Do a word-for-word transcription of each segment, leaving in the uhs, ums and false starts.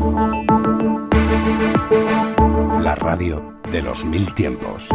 La radio de los mil tiempos.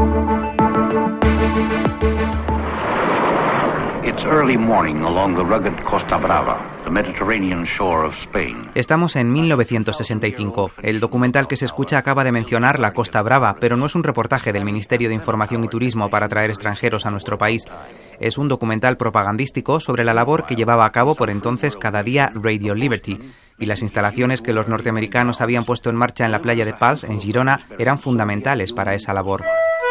It's early morning along the rugged Costa Brava, the Mediterranean shore of Spain. Estamos en mil novecientos sesenta y cinco. El documental que se escucha acaba de mencionar la Costa Brava, pero no es un reportaje del Ministerio de Información y Turismo para atraer extranjeros a nuestro país. Es un documental propagandístico sobre la labor que llevaba a cabo por entonces cada día Radio Liberty, y las instalaciones que los norteamericanos habían puesto en marcha en la playa de Pals, en Girona, eran fundamentales para esa labor.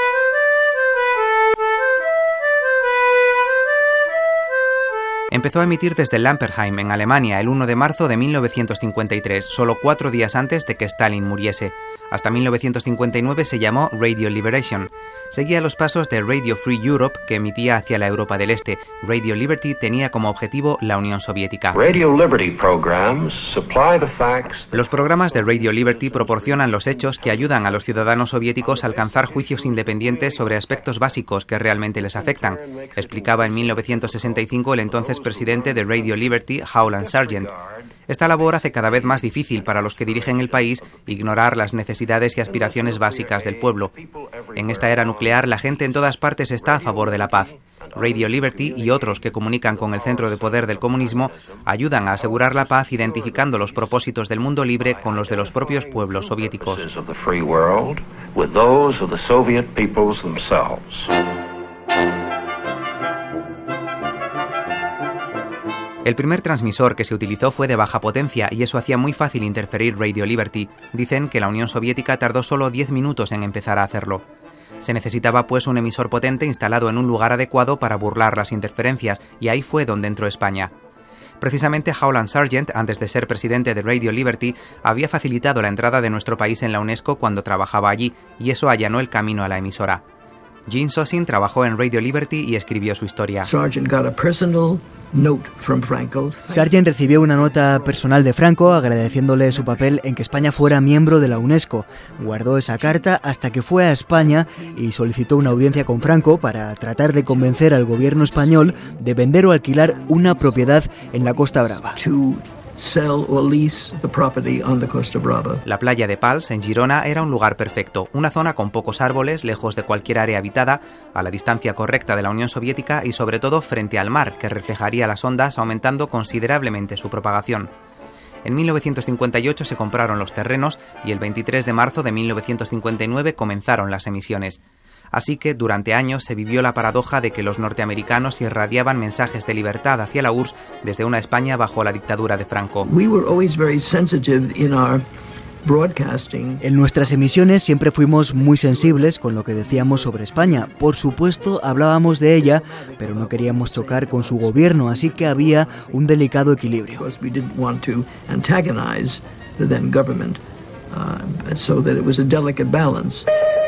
Empezó a emitir desde Lamperheim, en Alemania, el uno de marzo de mil novecientos cincuenta y tres, solo cuatro días antes de que Stalin muriese. Hasta mil novecientos cincuenta y nueve se llamó Radio Liberation. Seguía los pasos de Radio Free Europe, que emitía hacia la Europa del Este. Radio Liberty tenía como objetivo la Unión Soviética. Radio Liberty programs supply the facts. Los programas de Radio Liberty proporcionan los hechos que ayudan a los ciudadanos soviéticos a alcanzar juicios independientes sobre aspectos básicos que realmente les afectan, explicaba en mil novecientos sesenta y cinco el entonces presidente de Radio Liberty, Howland Sargent. Esta labor hace cada vez más difícil para los que dirigen el país ignorar las necesidades y aspiraciones básicas del pueblo. En esta era nuclear, la gente en todas partes está a favor de la paz. Radio Liberty y otros que comunican con el centro de poder del comunismo ayudan a asegurar la paz identificando los propósitos del mundo libre con los de los propios pueblos soviéticos. El primer transmisor que se utilizó fue de baja potencia y eso hacía muy fácil interferir Radio Liberty. Dicen que la Unión Soviética tardó solo diez minutos en empezar a hacerlo. Se necesitaba pues un emisor potente instalado en un lugar adecuado para burlar las interferencias, y ahí fue donde entró España. Precisamente Howland Sargent, antes de ser presidente de Radio Liberty, había facilitado la entrada de nuestro país en la UNESCO cuando trabajaba allí, y eso allanó el camino a la emisora. Gene Sosin trabajó en Radio Liberty y escribió su historia. Sargent got a personal note from Franco. Sargent recibió una nota personal de Franco agradeciéndole su papel en que España fuera miembro de la UNESCO. Guardó esa carta hasta que fue a España y solicitó una audiencia con Franco para tratar de convencer al gobierno español de vender o alquilar una propiedad en la Costa Brava. To sell or lease the property on the Costa Brava. La playa de Pals, en Girona, era un lugar perfecto, una zona con pocos árboles, lejos de cualquier área habitada, a la distancia correcta de la Unión Soviética y sobre todo frente al mar, que reflejaría las ondas, aumentando considerablemente su propagación. En mil novecientos cincuenta y ocho se compraron los terrenos y el veintitrés de marzo de mil novecientos cincuenta y nueve comenzaron las emisiones. Así que durante años se vivió la paradoja de que los norteamericanos irradiaban mensajes de libertad hacia la U R S S desde una España bajo la dictadura de Franco. We were always very sensitive in our broadcasting. En nuestras emisiones siempre fuimos muy sensibles con lo que decíamos sobre España. Por supuesto, hablábamos de ella, pero no queríamos chocar con su gobierno, así que había un delicado equilibrio. Because we didn't want to antagonize the then government, uh, so that it was a delicate balance.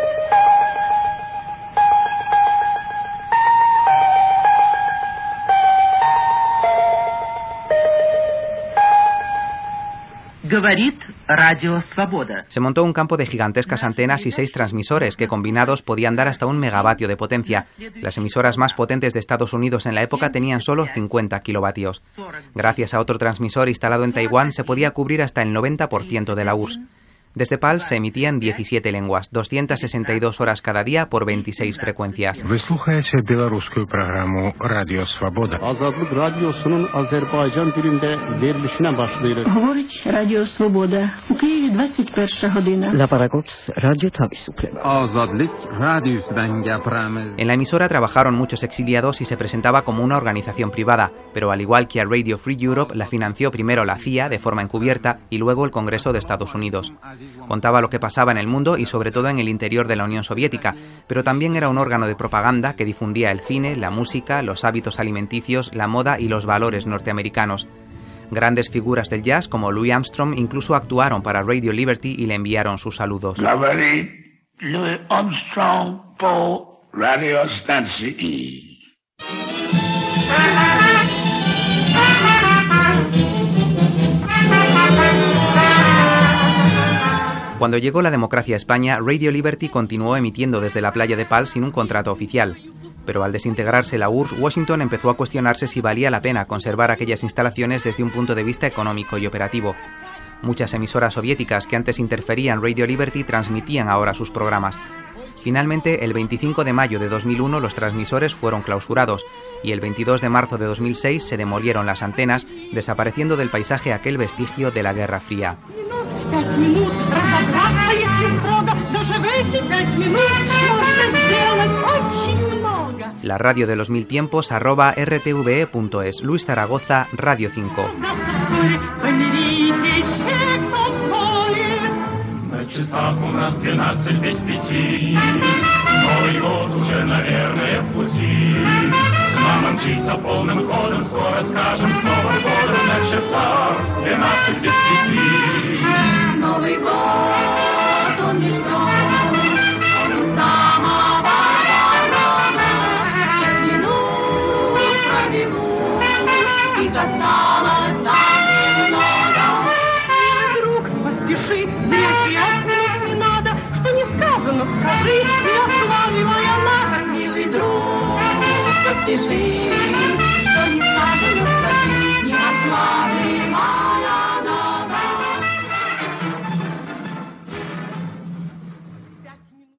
Se montó un campo de gigantescas antenas y seis transmisores que combinados podían dar hasta un megavatio de potencia. Las emisoras más potentes de Estados Unidos en la época tenían solo cincuenta kilovatios. Gracias a otro transmisor instalado en Taiwán se podía cubrir hasta el noventa por ciento de la U R S S. Desde Pals se emitían diecisiete lenguas, doscientas sesenta y dos horas cada día por veintiséis frecuencias. Вы слухаєте белорусскую программу Радио Свобода. Azadlık Radyosu'nun Azerbaycan dilinde verilişine başlıyor. Говорить Радіо Свобода. У Києві двадцять перша година. La Paragots Radio Tabi. Azadlık Radyosu'dan gapiramiz. En la emisora trabajaron muchos exiliados y se presentaba como una organización privada, pero al igual que a Radio Free Europe la financió primero la C I A de forma encubierta y luego el Congreso de Estados Unidos. Contaba lo que pasaba en el mundo y sobre todo en el interior de la Unión Soviética, pero también era un órgano de propaganda que difundía el cine, la música, los hábitos alimenticios, la moda y los valores norteamericanos. Grandes figuras del jazz como Louis Armstrong incluso actuaron para Radio Liberty y le enviaron sus saludos. Louis Armstrong por Radio Stancy. Cuando llegó la democracia a España, Radio Liberty continuó emitiendo desde la playa de Pals sin un contrato oficial. Pero al desintegrarse la U R S S, Washington empezó a cuestionarse si valía la pena conservar aquellas instalaciones desde un punto de vista económico y operativo. Muchas emisoras soviéticas que antes interferían Radio Liberty transmitían ahora sus programas. Finalmente, el veinticinco de mayo de dos mil uno los transmisores fueron clausurados y el veintidós de marzo de dos mil seis se demolieron las antenas, desapareciendo del paisaje aquel vestigio de la Guerra Fría. La radio de los mil tiempos arroba r t v e punto es. Luis Zaragoza, Radio cinco. Часах у нас двенадцать без пяти. Новый год уже, наверное, в пути. К нам мчится полным ходом, скоро скажем с Новым годом на часах двенадцать без пяти. Новый год, он не ждет, он у самого ворона. Пять минут пробегут, и осталось так немного. Друг, поспеши,